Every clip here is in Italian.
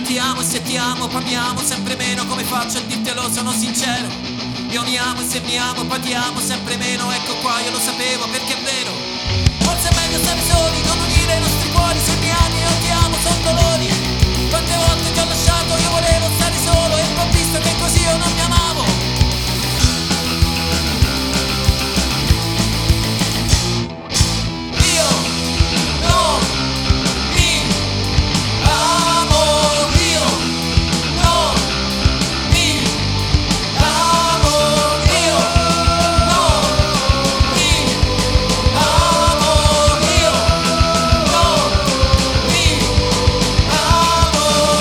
ti amo e se ti amo poi mi amo sempre meno. Come faccio a dirtelo, sono sincero. Io mi amo e se mi amo poi ti amo sempre meno. Ecco qua, io lo sapevo perché è vero. Forse è meglio stare soli, non unire i nostri cuori. Se mi ami io ti amo, son dolori. Quante volte ti ho lasciato, io volevo stare solo e poi ho visto che così io non mi amavo. Io non mi amo, io non mi amo, io non mi amo, io non mi amo.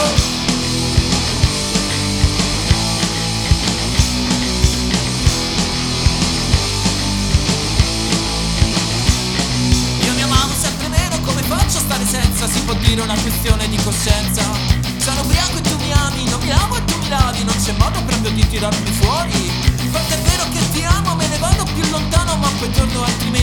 Io mi amavo sempre meno, come faccio a stare senza? Si può dire una questione di coscienza. Sono ubriaco e tu mi ami, non mi amo e tu mi lavi. Non c'è modo proprio di tirarmi fuori. Quanto è vero che ti amo, me ne vado più lontano, ma poi torno altrimenti.